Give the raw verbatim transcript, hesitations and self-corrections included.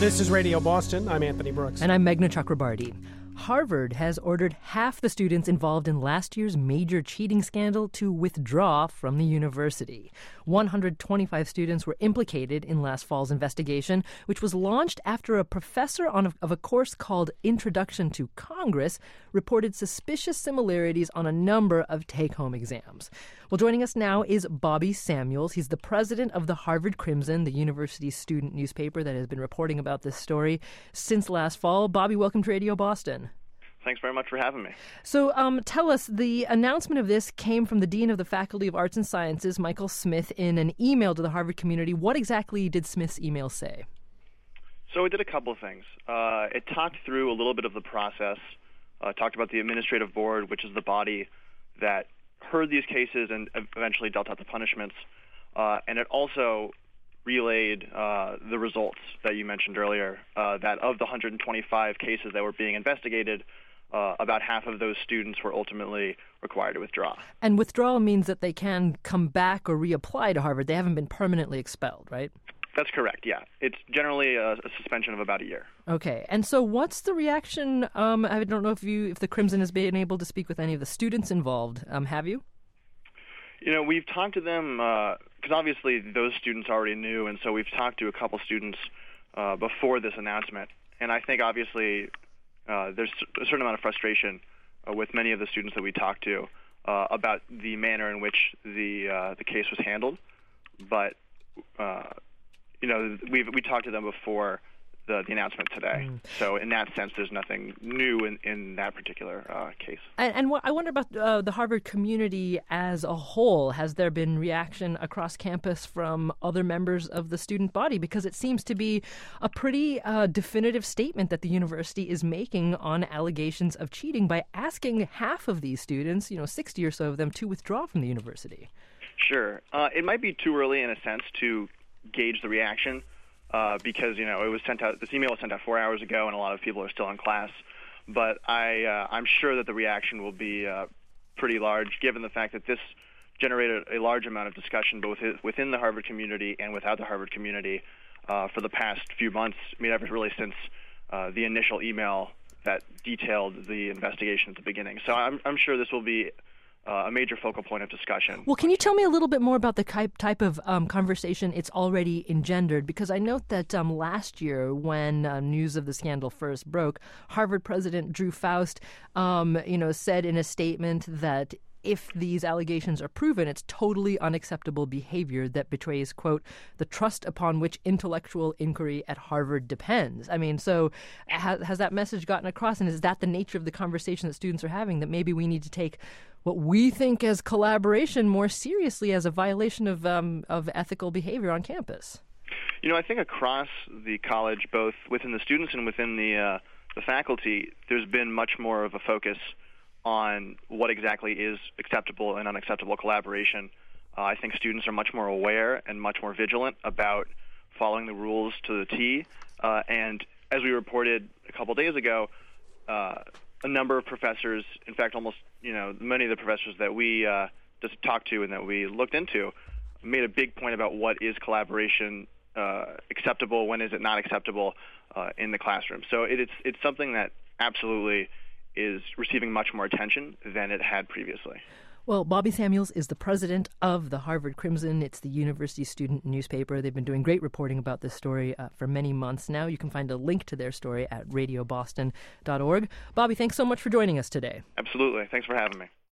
This is Radio Boston. I'm Anthony Brooks. And I'm Meghna Chakrabarti. Harvard has ordered half the students involved in last year's major cheating scandal to withdraw from the university. one hundred twenty-five students were implicated in last fall's investigation, which was launched after a professor on a, of a course called Introduction to Congress reported suspicious similarities on a number of take-home exams. Well, joining us now is Bobby Samuels. He's the president of the Harvard Crimson, the university's student newspaper that has been reporting about this story since last fall. Bobby, welcome to Radio Boston. Thanks very much for having me. So um, tell us, the announcement of this came from the Dean of the Faculty of Arts and Sciences, Michael Smith, in an email to the Harvard community. What exactly did Smith's email say? So it did a couple of things. Uh, it talked through a little bit of the process, uh, talked about the administrative board, which is the body that heard these cases and eventually dealt out the punishments. Uh, and it also relayed uh, the results that you mentioned earlier, uh, that of the one hundred twenty-five cases that were being investigated, Uh, about half of those students were ultimately required to withdraw. And withdrawal means that they can come back or reapply to Harvard. They haven't been permanently expelled, right? That's correct, yeah. It's generally a, a suspension of about a year. Okay. And so what's the reaction? Um, I don't know if you, if the Crimson has been able to speak with any of the students involved. Um, have you? You know, we've talked to them, because uh, obviously those students already knew, and so we've talked to a couple students uh, before this announcement. And I think obviously Uh, there's a certain amount of frustration uh, with many of the students that we talked to uh, about the manner in which the uh, the case was handled. But uh, you know, we we talked to them before the, the announcement today. Mm. So in that sense, there's nothing new in, in that particular uh, case. And, and what, I wonder about uh, the Harvard community as a whole. Has there been reaction across campus from other members of the student body? Because it seems to be a pretty uh, definitive statement that the university is making on allegations of cheating by asking half of these students, you know, sixty or so of them, to withdraw from the university. Sure. Uh, it might be too early in a sense to gauge the reaction. Uh, because, you know, it was sent out, this email was sent out four hours ago, and a lot of people are still in class. But I, uh, I'm sure that the reaction will be uh, pretty large, given the fact that this generated a large amount of discussion both within the Harvard community and without the Harvard community uh, for the past few months. I mean, ever really since uh, the initial email that detailed the investigation at the beginning. So I'm, I'm sure this will be Uh, a major focal point of discussion. Well, can you tell me a little bit more about the type of um, conversation it's already engendered? Because I note that um, last year, when uh, news of the scandal first broke, Harvard President Drew Faust, um, you know, said in a statement that if these allegations are proven, it's totally unacceptable behavior that betrays, quote, the trust upon which intellectual inquiry at Harvard depends. I mean, so has, has that message gotten across, and is that the nature of the conversation that students are having, that maybe we need to take what we think as collaboration more seriously as a violation of um, of ethical behavior on campus? You know, I think across the college, both within the students and within the uh, the faculty, there's been much more of a focus on what exactly is acceptable and unacceptable collaboration. Uh, I think students are much more aware and much more vigilant about following the rules to the T. Uh, and as we reported a couple days ago, uh, a number of professors, in fact, almost, you know, many of the professors that we uh, just talked to and that we looked into, made a big point about what is collaboration uh, acceptable, when is it not acceptable uh, in the classroom. So it, it's it's something that absolutely is receiving much more attention than it had previously. Well, Bobby Samuels is the president of the Harvard Crimson. It's the university student newspaper. They've been doing great reporting about this story uh, for many months now. You can find a link to their story at radio boston dot org. Bobby, thanks so much for joining us today. Absolutely. Thanks for having me.